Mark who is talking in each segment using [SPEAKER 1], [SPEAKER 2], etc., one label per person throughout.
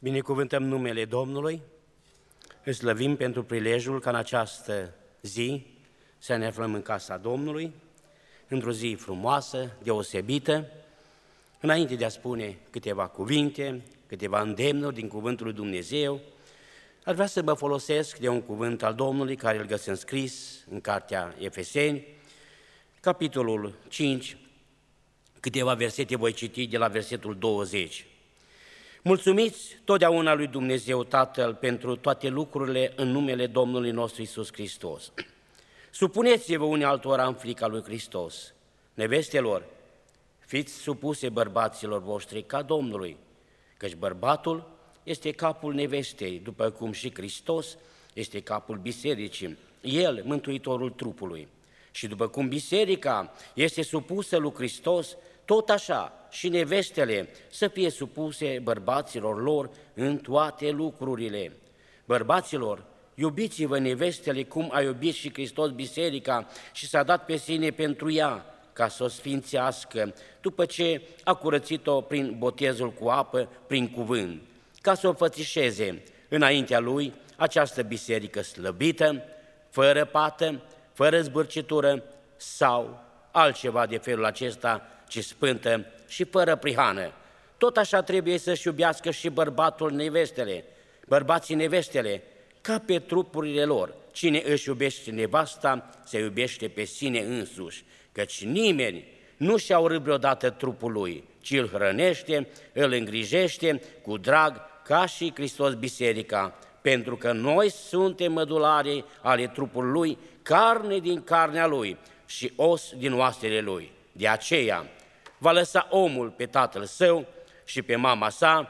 [SPEAKER 1] Binecuvântăm numele Domnului, îl slăvim pentru prilejul ca în această zi să ne aflăm în casa Domnului, într-o zi frumoasă, deosebită. Înainte de a spune câteva cuvinte, câteva îndemnuri din Cuvântul lui Dumnezeu, aș vrea să mă folosesc de un cuvânt al Domnului care îl găsim scris în cartea Efeseni, capitolul 5, câteva versete voi citi de la versetul 20. Mulțumiți totdeauna lui Dumnezeu Tatăl pentru toate lucrurile în numele Domnului nostru Iisus Hristos. Supuneți-vă unii altora în frica lui Hristos. Nevestelor, fiți supuse bărbaților voștri ca Domnului, căci bărbatul este capul nevestei, după cum și Hristos este capul bisericii, El, mântuitorul trupului. Și după cum biserica este supusă lui Hristos, tot așa și nevestele să fie supuse bărbaților lor în toate lucrurile. Bărbaților, iubiți-vă nevestele cum a iubit și Hristos biserica și s-a dat pe sine pentru ea, ca să o sfințească, după ce a curățit-o prin botezul cu apă, prin cuvânt, ca să o fățișeze înaintea lui această biserică slăbită, fără pată, fără zbârcitură sau altceva de felul acesta, ci sfântă și fără prihană. Tot așa trebuie să-și iubească și bărbatul nevestele, bărbații nevestele, ca pe trupurile lor. Cine își iubește nevasta, se iubește pe sine însuși, căci nimeni nu și-a urât vreodată trupul lui, ci îl hrănește, îl îngrijește cu drag, ca și Hristos biserica, pentru că noi suntem mădulari ale trupului lui, carne din carnea lui și os din oasele lui. De aceea va lăsa omul pe tatăl său și pe mama sa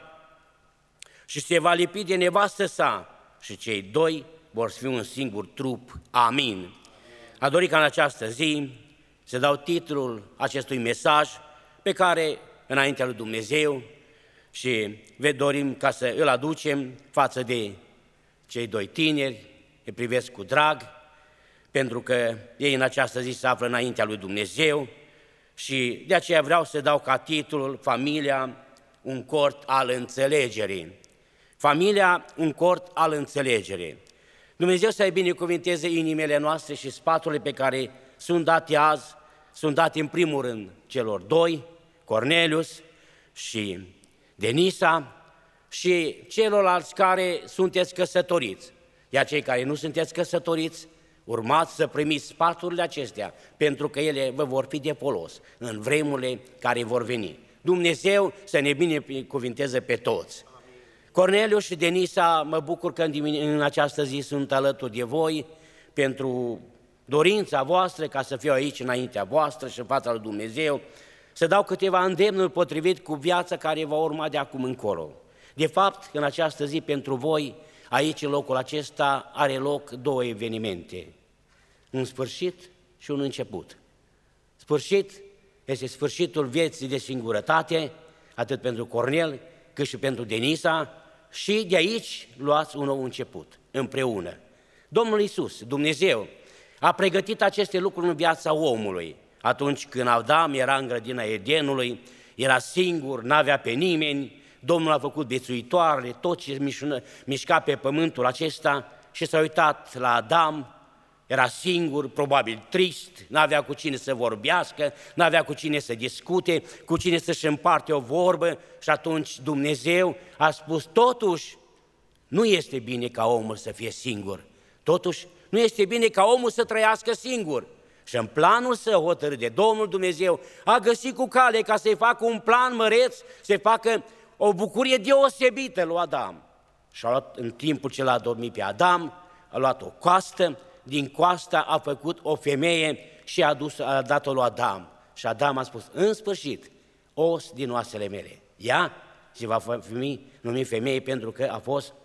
[SPEAKER 1] și se va lipi de nevastă sa și cei doi vor fi un singur trup. Amin. A dorit ca în această zi să dau titlul acestui mesaj pe care înaintea lui Dumnezeu și dorim ca să îl aducem față de cei doi tineri, îi privesc cu drag, pentru că ei în această zi se află înaintea lui Dumnezeu și de aceea vreau să dau ca titlul Familia, un cort al înțelegerii. Familia, un cort al înțelegerii. Dumnezeu să-i binecuvinteze inimile noastre și sfaturile pe care sunt date azi, sunt date în primul rând celor doi, Cornelius și Denisa, și celorlalți care sunteți căsătoriți. Iar cei care nu sunteți căsătoriți, urmați să primiți sfaturile acestea, pentru că ele vă vor fi de folos în vremurile care vor veni. Dumnezeu să ne binecuvinteze pe toți. Corneliu și Denisa, mă bucur că în această zi sunt alături de voi pentru dorința voastră ca să fiu aici înaintea voastră și în fața lui Dumnezeu, să dau câteva îndemnuri potrivit cu viața care va urma de acum încolo. De fapt, în această zi pentru voi, aici, în locul acesta, are loc două evenimente, un sfârșit și un început. Sfârșit este sfârșitul vieții de singurătate, atât pentru Cornel cât și pentru Denisa, și de aici luați un nou început, împreună. Domnul Iisus, Dumnezeu, a pregătit aceste lucruri în viața omului. Atunci când Adam era în grădina Edenului, era singur, n-avea pe nimeni, Domnul a făcut viețuitoarele, tot ce mișca pe pământul acesta și s-a uitat la Adam, era singur, probabil trist, n-avea cu cine să vorbească, n-avea cu cine să discute, cu cine să-și împarte o vorbă și atunci Dumnezeu a spus, totuși, nu este bine ca omul să fie singur, totuși, nu este bine ca omul să trăiască singur. Și în planul său hotărât de Domnul Dumnezeu a găsit cu cale ca să-i facă un plan măreț, să-i facă o bucurie deosebită lui Adam. Și a luat, în timpul ce l-a dormit pe Adam, a luat o coastă, din coasta a făcut o femeie și a dat-o lui Adam. Și Adam a spus, în sfârșit, os din oasele mele. Ea se va numi femeie pentru că a fost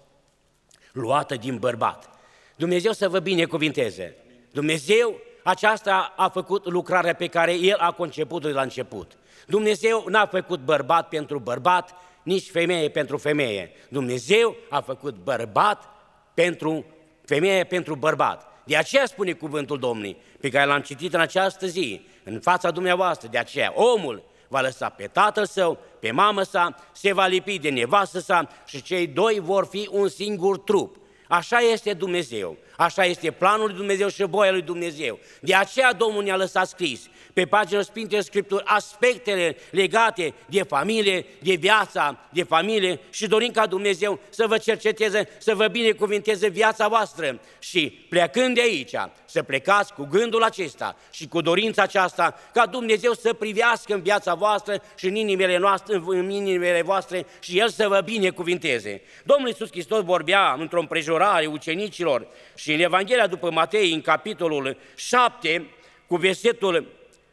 [SPEAKER 1] luată din bărbat. Dumnezeu să vă binecuvinteze. Dumnezeu aceasta a făcut lucrarea pe care El a conceput-o de la început. Dumnezeu n-a făcut bărbat pentru bărbat, nici femeie pentru femeie. Dumnezeu a făcut bărbat pentru femeie pentru bărbat. De aceea spune cuvântul Domnului, pe care l-am citit în această zi, în fața dumneavoastră, de aceea omul va lăsa pe tatăl său, pe mamă sa, se va lipi de nevastă sa și cei doi vor fi un singur trup. Așa este Dumnezeu, așa este planul lui Dumnezeu și voia lui Dumnezeu. De aceea Domnul ne-a lăsat scris pe paginile Sfintei Scripturi aspectele legate de familie, de viața de familie și dorim ca Dumnezeu să vă cerceteze, să vă binecuvinteze viața voastră și plecând de aici, să plecați cu gândul acesta și cu dorința aceasta ca Dumnezeu să privească în viața voastră și în inimile voastre și El să vă binecuvinteze. Domnul Iisus Hristos vorbea într-o împrejurare ucenicilor și în Evanghelia după Matei, în capitolul 7, cu versetul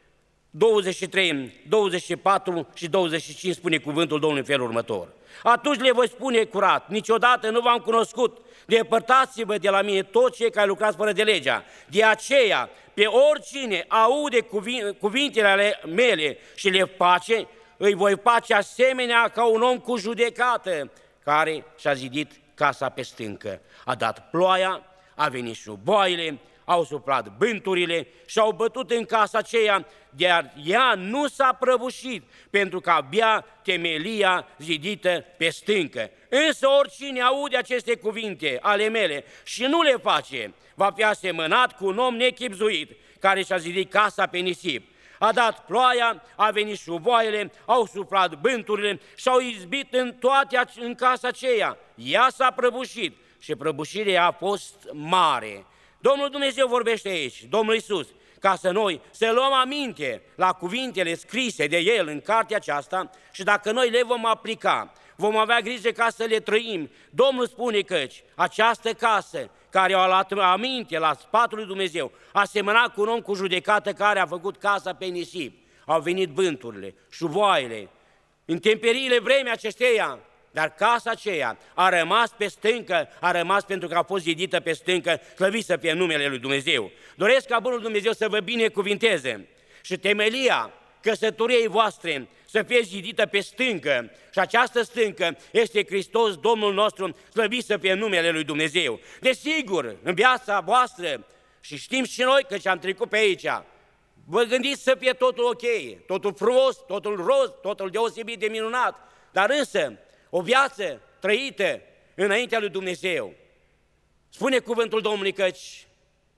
[SPEAKER 1] 23, 24 și 25 spune cuvântul Domnului în felul următor. Atunci le voi spune curat, niciodată nu v-am cunoscut, depărtați-vă de la mine toți cei care lucrați fără de legea. De aceea, pe oricine aude cuvintele mele și le face, îi voi face asemenea ca un om cu judecată, care și-a zidit casa pe stâncă. A dat ploaia, a venit șuboaile, au suplat bânturile și au bătut în casa aceea, iar ea nu s-a prăbușit, pentru că abia temelia zidită pe stâncă. Însă oricine aude aceste cuvinte ale mele și nu le face, va fi asemănat cu un om nechibzuit, care și-a zidit casa pe nisip. A dat ploaia, a venit șuvoaiele, au suplat bânturile și au izbit în casa aceea. Ea s-a prăbușit și prăbușirea a fost mare. Domnul Dumnezeu vorbește aici, Domnul Iisus, ca să noi să luăm aminte la cuvintele scrise de El în cartea aceasta și dacă noi le vom aplica, vom avea grijă ca să le trăim. Domnul spune căci această casă care o a luat aminte la sfatul lui Dumnezeu, asemăna cu un om cu judecată care a făcut casa pe nisip. Au venit vânturile, șuvoaiele, intemperiile vremea acesteia, dar casa aceea a rămas pe stâncă, a rămas pentru că a fost zidită pe stâncă, slăvit să fie numele lui Dumnezeu. Doresc ca Bunul Dumnezeu să vă binecuvinteze și temelia căsătoriei voastre să fie zidită pe stâncă și această stâncă este Hristos Domnul nostru, slăvit să fie numele lui Dumnezeu. Desigur, în viața voastră, și știm și noi că ce-am trecut pe aici, vă gândiți să fie totul ok, totul frumos, totul roz, totul deosebit de minunat, dar însă o viață trăită înaintea lui Dumnezeu. Spune cuvântul Domnului căci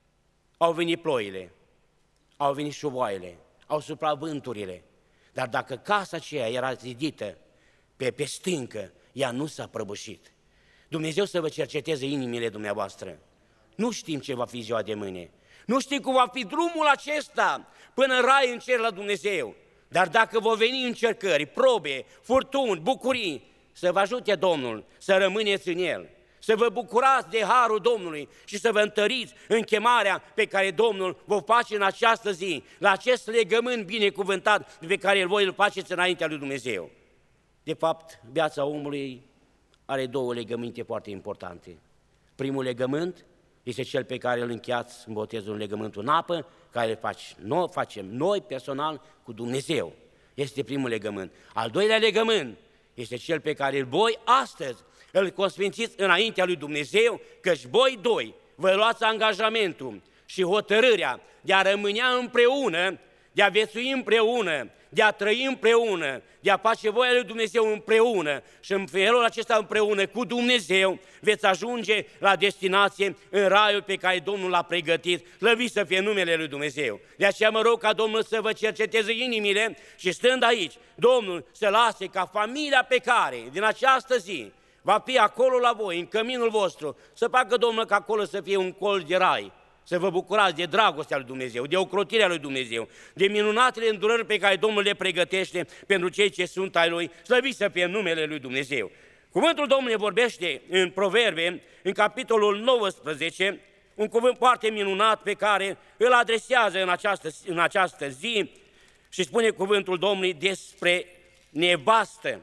[SPEAKER 1] au venit ploile, au venit șuvoaiele, au suplat vânturile, dar dacă casa aceea era zidită pe stâncă, ea nu s-a prăbușit. Dumnezeu să vă cerceteze inimile dumneavoastră. Nu știm ce va fi ziua de mâine, nu știm cum va fi drumul acesta până în rai, în cer la Dumnezeu, dar dacă vor veni încercări, probe, furtuni, bucurii, să vă ajute Domnul să rămâneți în El, să vă bucurați de harul Domnului și să vă întăriți în chemarea pe care Domnul vă face în această zi, la acest legământ binecuvântat pe care voi îl faceți înaintea lui Dumnezeu. De fapt, viața omului are două legăminte foarte importante. Primul legământ este cel pe care îl încheiați în botezul în legământul în apă, care facem noi personal cu Dumnezeu. Este primul legământ. Al doilea legământ este cel pe care voi astăzi îl consfințiți înaintea lui Dumnezeu, căci voi doi vă luați angajamentul și hotărârea de a rămâne împreună, de a viețui împreună, de a trăi împreună, de a face voia lui Dumnezeu împreună și în felul acesta împreună cu Dumnezeu veți ajunge la destinație în raiul pe care Domnul l-a pregătit, slăvit să fie numele lui Dumnezeu. De aceea mă rog ca Domnul să vă cerceteze inimile și stând aici, Domnul să lase ca familia pe care din această zi va fi acolo la voi, în căminul vostru, să facă Domnul ca acolo să fie un colț de rai, să vă bucurați de dragostea lui Dumnezeu, de ocrotirea lui Dumnezeu, de minunatele îndurări pe care Domnul le pregătește pentru cei ce sunt ai Lui, slăvit să fie numele lui Dumnezeu. Cuvântul Domnului vorbește în Proverbe, în capitolul 19, un cuvânt foarte minunat pe care îl adresează în această zi și spune cuvântul Domnului despre nevastă.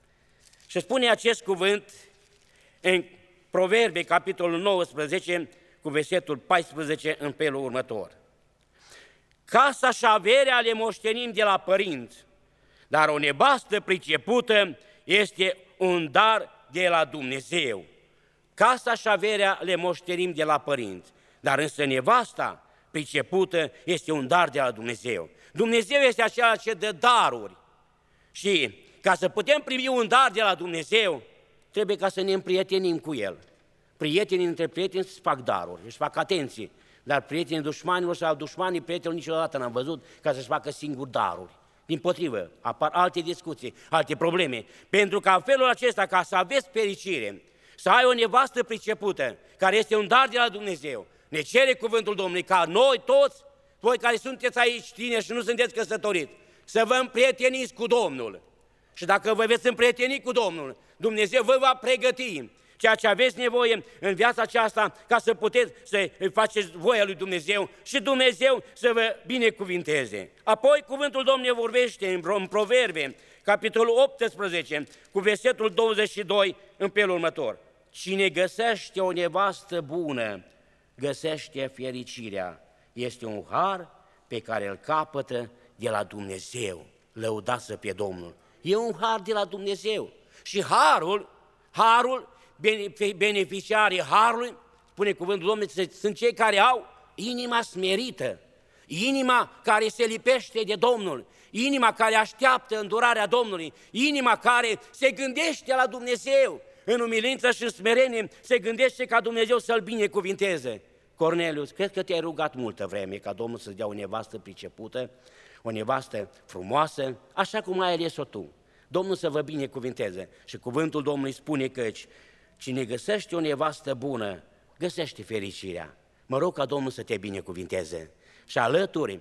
[SPEAKER 1] Și spune acest cuvânt în Proverbe, capitolul 19, cu versetul 14 în felul următor. Casa și averea le moștenim de la părinți, dar o nevastă pricepută este un dar de la Dumnezeu. Casa și averea le moștenim de la părinți, dar însă nevasta pricepută este un dar de la Dumnezeu. Dumnezeu este acela ce dă daruri Și ca să putem primi un dar de la Dumnezeu, trebuie ca să ne împrietenim cu El. Prietenii între prieteni își fac daruri, își fac atenție, dar prietenii dușmanilor sau dușmanii prietenilor niciodată n-am văzut ca să-și facă singuri daruri. Dimpotrivă, apar alte discuții, alte probleme, pentru că în felul acesta, ca să aveți fericire, să ai o nevastă pricepută, care este un dar de la Dumnezeu, ne cere cuvântul Domnului ca noi toți, voi care sunteți aici tineri și nu sunteți căsătoriți, să vă împrieteniți cu Domnul. Și dacă vă veți împrieteni cu Domnul, Dumnezeu vă va pregăti ceea ce aveți nevoie în viața aceasta ca să puteți să faceți voia lui Dumnezeu și Dumnezeu să vă binecuvinteze. Apoi cuvântul Domnului vorbește în Proverbe, capitolul 18, cu versetul 22 în felul următor. Cine găsește o nevastă bună, găsește fericirea. Este un har pe care îl capătă de la Dumnezeu. Lăudați să fie Domnul. E un har de la Dumnezeu. Și harul, beneficiarii harului, spune cuvântul Domnului, sunt cei care au inima smerită, inima care se lipește de Domnul, inima care așteaptă îndurarea Domnului, inima care se gândește la Dumnezeu, în umilință și în smerenie se gândește ca Dumnezeu să-l binecuvinteze. Corneliu, cred că te-ai rugat multă vreme ca Domnul să-ți dea o nevastă pricepută, o nevastă frumoasă, așa cum ai ales-o tu. Domnul să vă binecuvinteze. Și cuvântul Domnului spune căci cine găsește o nevastă bună, găsește fericirea. Mă rog ca Domnul să te binecuvinteze. Și alături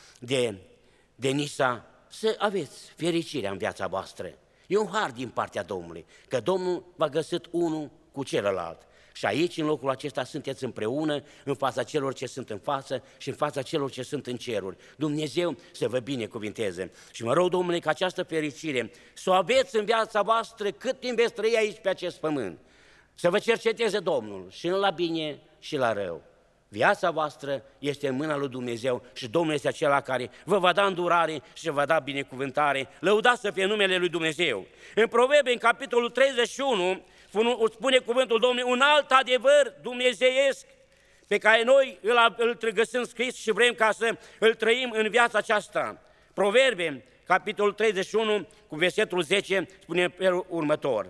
[SPEAKER 1] de Nisa să aveți fericirea în viața voastră. E un har din partea Domnului, că Domnul v-a găsit unul cu celălalt. Și aici, în locul acesta, sunteți împreună în fața celor ce sunt în față și în fața celor ce sunt în ceruri. Dumnezeu să vă binecuvinteze. Și mă rog, Domnule, ca această fericire să o aveți în viața voastră cât timp veți trăi aici pe acest pământ. Să vă cerceteze Domnul și la bine și la rău. Viața voastră este în mâna lui Dumnezeu și Domnul este acela care vă va da îndurare și vă va da binecuvântare. Lăudați să fie numele lui Dumnezeu. În Proverbe, în capitolul 31, spune cuvântul Domnului, un alt adevăr dumnezeiesc pe care noi îl găsim scris și vrem ca să îl trăim în viața aceasta. Proverbe, capitolul 31, cu versetul 10, spune felul următor.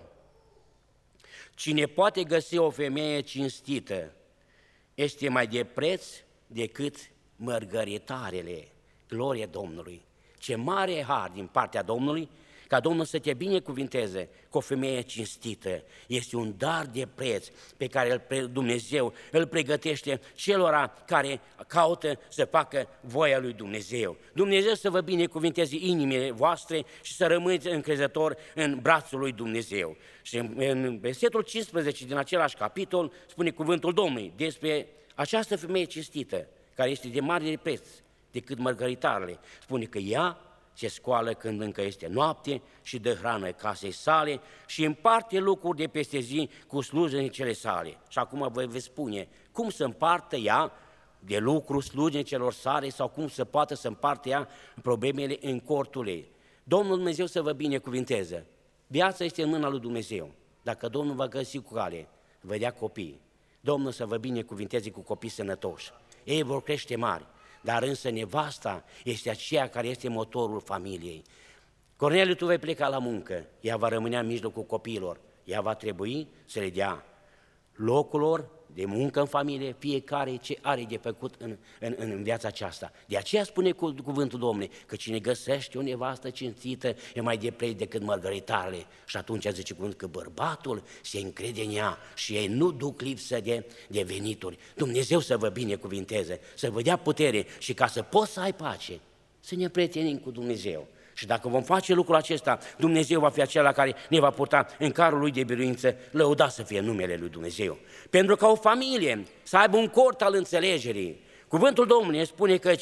[SPEAKER 1] Cine poate găsi o femeie cinstită este mai de preț decât mărgăritarele. Glorie Domnului! Ce mare har din partea Domnului, ca Domnul să te binecuvinteze cu o femeie cinstită. Este un dar de preț pe care Dumnezeu îl pregătește celora care caută să facă voia lui Dumnezeu. Dumnezeu să vă binecuvinteze inimile voastre și să rămâneți încrezători în brațul lui Dumnezeu. Și în versetul 15 din același capitol spune cuvântul Domnului despre această femeie cinstită, care este de mare preț decât mărgăritarele. Spune că ea se scoală când încă este noapte și dă hrană casei sale și împarte lucruri de peste zi cu slujenicele sale. Și acum vă veți spune, cum să împartă ea de lucru slujenicelor sale sau cum să poată să împarte ea problemele în cortul ei. Domnul Dumnezeu să vă binecuvinteze. Viața este în mâna lui Dumnezeu. Dacă Domnul va găsi cu cale, vă dea copii. Domnul să vă binecuvinteze cu copii sănătoși. Ei vor crește mari. Dar însă nevasta este aceea care este motorul familiei. Corneliu, tu vei pleca la muncă, ea va rămâne în mijlocul copiilor, ea va trebui să le dea locul lor de muncă în familie, fiecare ce are de făcut în viața aceasta. De aceea spune cuvântul Domnului că cine găsește o nevastă cinstită e mai de preț decât mărgăritarele. Și atunci zice cuvântul că bărbatul se încrede în ea și ei nu duc lipsă de venituri. Dumnezeu să vă binecuvinteze, să vă dea putere și ca să poți să ai pace, să ne prietenim cu Dumnezeu. Și dacă vom face lucrul acesta, Dumnezeu va fi acela care ne va purta în carul Lui de biruință, lăudat să fie numele Lui Dumnezeu. Pentru ca o familie să aibă un cort al înțelegerii, cuvântul Domnului spune că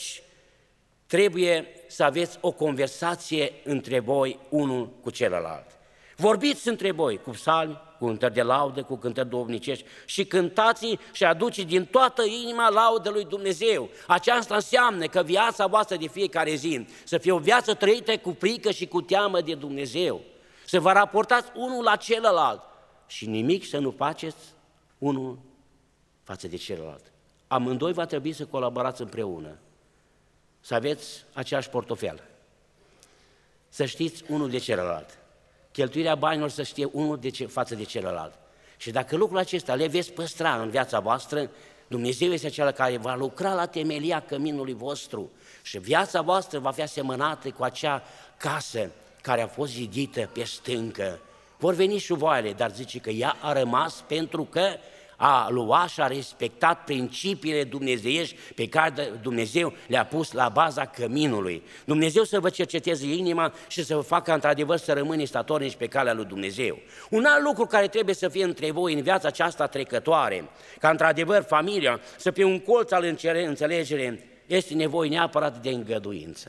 [SPEAKER 1] trebuie să aveți o conversație între voi unul cu celălalt. Vorbiți între voi cu psalmi, cu cântări de laudă, cu cântări duhovnicești și cântați și aduceți din toată inima laudă lui Dumnezeu. Aceasta înseamnă că viața voastră de fiecare zi să fie o viață trăită cu frică și cu teamă de Dumnezeu. Să vă raportați unul la celălalt și nimic să nu faceți unul față de celălalt. Amândoi va trebui să colaborați împreună, să aveți aceeași portofel. să știți unul de celălalt. Cheltuirea banilor să știe unul față de celălalt. Și dacă lucrul acesta le veți păstra în viața voastră, Dumnezeu este acela care va lucra la temelia căminului vostru și viața voastră va fi asemănată cu acea casă care a fost zidită pe stâncă. Vor veni șuvoaiele, dar zice că ea a rămas pentru că a luat și a respectat principiile dumnezeiești pe care Dumnezeu le-a pus la baza căminului. Dumnezeu să vă cerceteze inima și să vă facă într-adevăr să rămâneți statornici pe calea lui Dumnezeu. Un alt lucru care trebuie să fie între voi în viața aceasta trecătoare, ca într-adevăr familia să fie un colț al înțelegerii, este nevoie neapărat de îngăduință.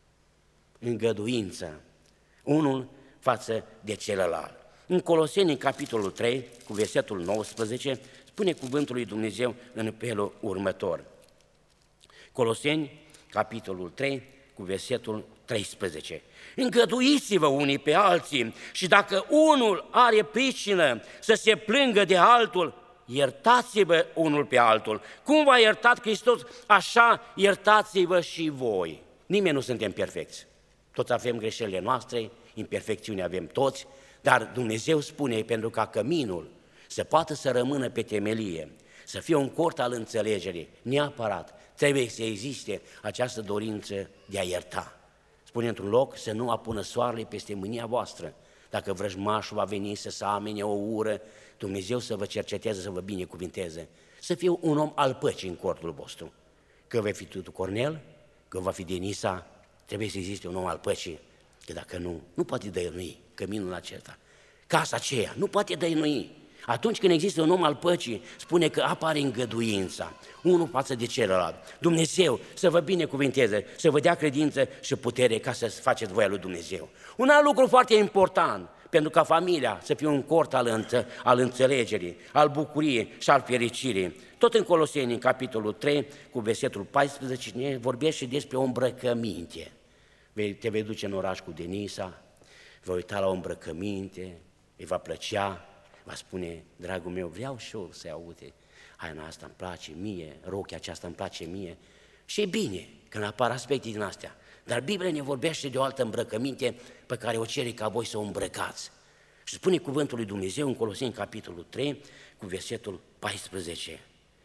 [SPEAKER 1] Îngăduință, unul față de celălalt. În Coloseni, în capitolul 3, cu versetul 19, spune cuvântul lui Dumnezeu în felul următor. Coloseni, capitolul 3, cu versetul 13. Îngăduiți-vă unii pe alții și dacă unul are pricină să se plângă de altul, iertați-vă unul pe altul. Cum v-a iertat Hristos, așa iertați-vă și voi. Nimeni nu suntem perfecți. Toți avem greșelile noastre, imperfecțiuni avem toți, dar Dumnezeu spune, pentru ca căminul să poată să rămână pe temelie, să fie un cort al înțelegerii, neapărat trebuie să existe această dorință de a ierta. Spune într-un loc să nu apună soarele peste mânia voastră. Dacă vrăjmașul va veni să amene o ură, Dumnezeu să vă cerceteze, să vă binecuvinteze, să fie un om al păcii în cortul vostru. Că vei fi tu Cornel, că va fi Denisa, trebuie să existe un om al păcii, că dacă nu poate dăinui căminul acesta. Casa aceea nu poate dăinui. Atunci când există un om al păcii, spune că apare îngăduința, unul față de celălalt. Dumnezeu să vă binecuvinteze, să vă dea credință și putere ca să faceți voia lui Dumnezeu. Un alt lucru foarte important, pentru ca familia să fie un cort al înțelegerii, al bucuriei și al fericirii. Tot în Coloseni, în capitolul 3, cu versetul 14, ne vorbește despre o îmbrăcăminte. Te vei duce în oraș cu Denisa, vei uita la o îmbrăcăminte, îi va plăcea, va spune, dragul meu, vreau și eu să iau, uite, haina asta îmi place mie, rochia aceasta îmi place mie. Și e bine când apar aspecte din astea, dar Biblia ne vorbește de o altă îmbrăcăminte pe care o cere ca voi să o îmbrăcați. Și spune cuvântul lui Dumnezeu în Coloseni, capitolul 3, cu versetul 14.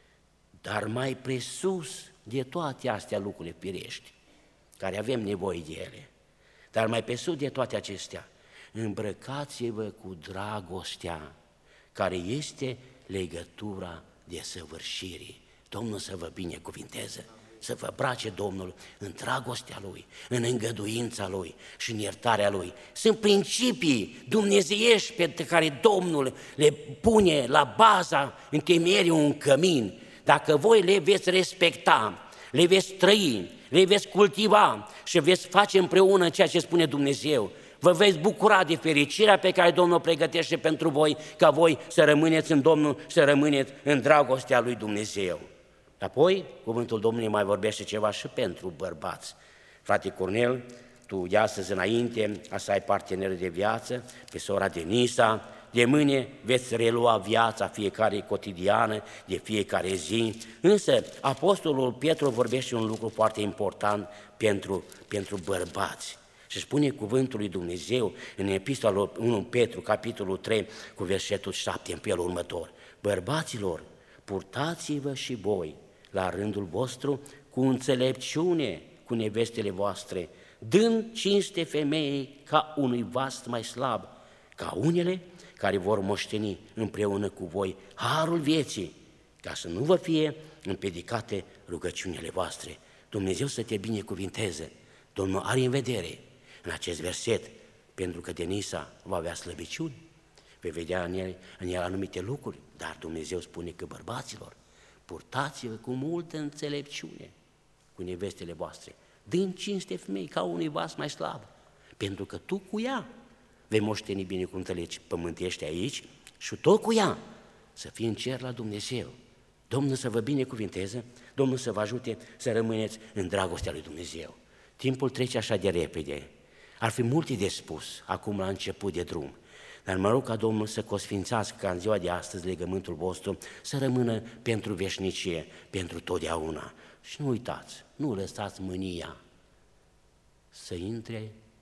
[SPEAKER 1] Dar mai presus de toate astea lucrurile firești, care avem nevoie de ele, dar mai presus de toate acestea, îmbrăcați-vă cu dragostea, care este legătura desăvârșirii. Domnul să vă binecuvinteze, să vă brace Domnul în dragostea Lui, în îngăduința Lui și în iertarea Lui. Sunt principii dumnezeiești pe care Domnul le pune la baza întemeierii un cămin. Dacă voi le veți respecta, le veți trăi, le veți cultiva și veți face împreună ceea ce spune Dumnezeu, vă veți bucura de fericirea pe care Domnul o pregătește pentru voi, ca voi să rămâneți în Domnul, să rămâneți în dragostea lui Dumnezeu. Apoi, cuvântul Domnului mai vorbește ceva și pentru bărbați. Frate Cornel, tu de astăzi înainte să ai partener de viață, pe sora Denisa, de mâine veți relua viața fiecare cotidiană, de fiecare zi. Însă Apostolul Petru vorbește un lucru foarte important pentru bărbați. Și spune cuvântul lui Dumnezeu în epistola 1 Petru, capitolul 3, cu versetul 7, în felul următor. Bărbaților, purtați-vă și voi la rândul vostru cu înțelepciune cu nevestele voastre, dând cinste femeii ca unui vas mai slab, ca unele care vor moșteni împreună cu voi harul vieții, ca să nu vă fie împiedicate rugăciunile voastre. Dumnezeu să te binecuvinteze. Domnul are în vedere în acest verset, pentru că Denisa va avea slăbiciuni, vei vedea în el anumite lucruri, dar Dumnezeu spune că bărbaților, purtați-vă cu multă înțelepciune cu nevestele voastre, dând cinste femei ca unui vas mai slab, pentru că tu cu ea vei moșteni binecuvântările pământești aici și tot cu ea să fii în cer la Dumnezeu. Domnul să vă binecuvinteze, Domnul să vă ajute să rămâneți în dragostea lui Dumnezeu. Timpul trece așa de repede, ar fi multe de spus acum la început de drum, dar mă rog ca Domnul să cosfințească ca în ziua de astăzi legământul vostru să rămână pentru veșnicie, pentru totdeauna. Și nu uitați, nu lăsați mânia să intre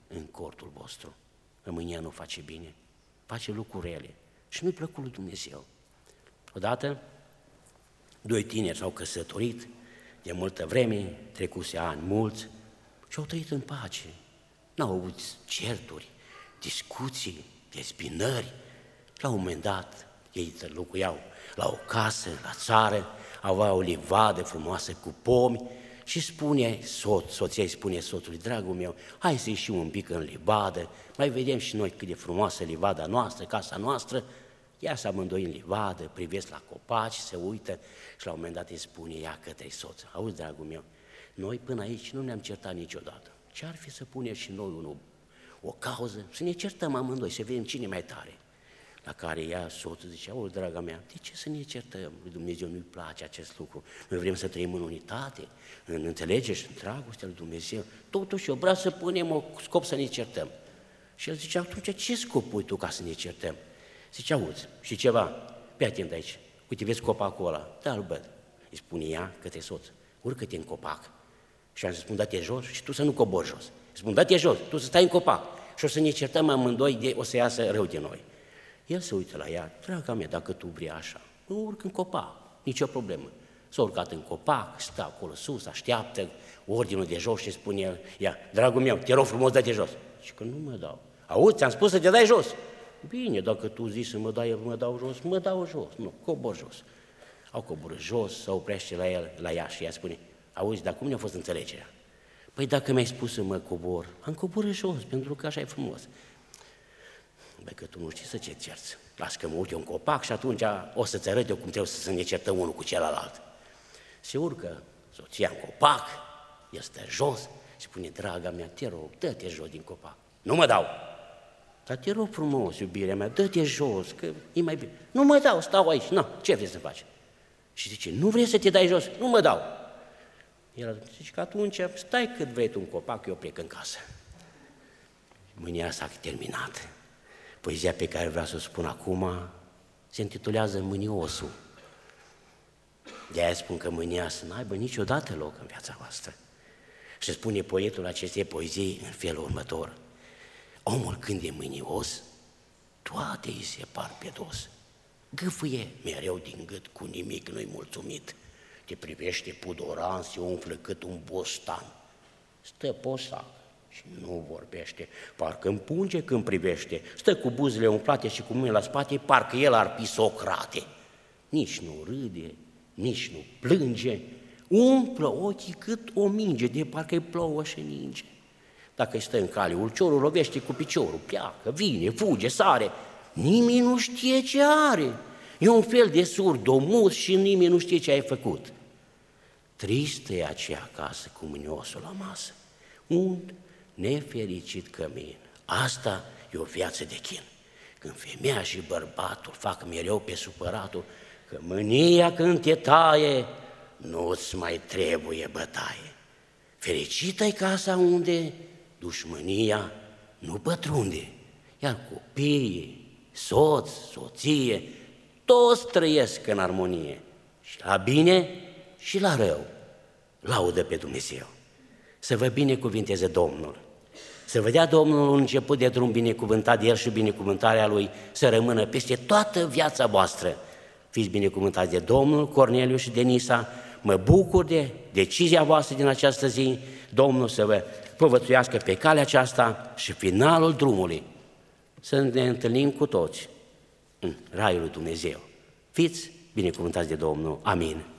[SPEAKER 1] în cortul vostru. Mânia nu face bine, face lucruri rele și nu-i plăcut lui Dumnezeu. Odată, doi tineri s-au căsătorit, de multă vreme, trecuse ani mulți, și au trăit în pace. N-au avut certuri, discuții, dezbinări. La un moment dat, ei locuiau la o casă, la țară, aveau o livadă frumoasă cu pomi și soția îi spune soțului: dragul meu, hai să ieșim un pic în livadă, mai vedem și noi cât de frumoasă livada noastră, casa noastră. Iasă amândoi în livadă, privesc la copaci, se uită și la un moment dat îi spune ea către soț: auzi, dragul meu, noi până aici nu ne-am certat niciodată. Ce-ar fi să punem și noi o cauză, să ne certăm amândoi, să vedem cine mai tare? La care ea, soțul, zice: auzi, draga mea, de ce să ne certăm? Lui Dumnezeu nu-i place acest lucru. Noi vrem să trăim în unitate, în înțelegere și în dragostea lui Dumnezeu. Totuși, eu vreau să punem o scop să ne certăm. Și el zice: atunci ce scop pui tu ca să ne certăm? Zice: auzi, și ceva, pe atent aici, uite, vezi copacul ăla? Da, îl văd. Îi spune ea către soț: urcă-te în copac. Și am zis: spun, da-te jos și tu să nu cobori jos. Îi spun: da-te jos, tu să stai în copac și o să ne certăm amândoi, o să iasă rău de noi. El se uită la ea: draga mea, dacă tu vrei așa, nu urc în copac, nicio problemă. S-a urcat în copac, stă acolo sus, așteaptă ordinul de jos și spune el: ia, dragul meu, te rog frumos, dă-te jos. Și că nu mă dau. Auzi, ți-am spus să te dai jos. Bine, dacă tu zici să mă dau jos, mă dau jos. Nu, cobor jos. Au coborât jos, se oprește la ea și ea spune: auzi, dar cum ne-a fost înțelegerea? Păi dacă mi-ai spus să mă cobor, am coborât jos, pentru că așa e frumos. Băi, că tu nu știi să ce cerți. Las că mă uit eu în copac și atunci o să-ți arăt eu cum trebuie să ne certăm unul cu celălalt. Se urcă soția în copac, el stă jos și spune: draga mea, te rog, dă-te jos din copac. Nu mă dau. Dar te rog frumos, iubirea mea, dă-te jos, că e mai bine. Nu mă dau, stau aici, nu, ce vrei să faci? Și zice: nu vrei să te dai jos? Nu mă dau. El zice că atunci stai cât vrei tu în copac, eu plec în casă. Mânia s-a terminat. Poezia pe care vreau să o spun acum se intitulează Mâniosul. De-aia spun că mânia să n-aibă niciodată loc în viața voastră. Și spune poetul acestei poezii în felul următor: omul când e mânios, toate îi se par pe dos. Gâfâie mereu din gât, cu nimic nu-i mulțumit. Te privește pudoran, se umflă cât un bostan. Stă posac și nu vorbește, parcă împunge când privește. Stă cu buzele umflate și cu mâinile la spate, parcă el ar fi Socrate. Nici nu râde, nici nu plânge, umplă ochii cât o minge, de parcă-i plouă și ninge. Dacă stă în cale, ulciorul lovește cu piciorul, pleacă, vine, fuge, sare, nimeni nu știe ce are. E un fel de surdomut și nimeni nu știe ce ai făcut. Tristă e aceea casă cu mâniosul la masă, un nefericit cămin. Asta e o viață de chin. Când femeia și bărbatul fac mereu pe supăratul, că mânia când te taie, nu-ți mai trebuie bătaie. Fericită-i casa unde dușmânia nu pătrunde, iar copiii, soț, soție, toți trăiesc în armonie, și la bine și la rău. Laudă pe Dumnezeu. Să vă binecuvinteze Domnul. Să vă dea Domnul un început de drum binecuvântat de El și binecuvântarea Lui să rămână peste toată viața voastră. Fiți binecuvântați de Domnul, Corneliu și Denisa. Mă bucur de decizia voastră din această zi. Domnul să vă povățuiască pe calea aceasta și finalul drumului. Să ne întâlnim cu toți în Raiul lui Dumnezeu. Fiți binecuvântați de Domnul. Amin.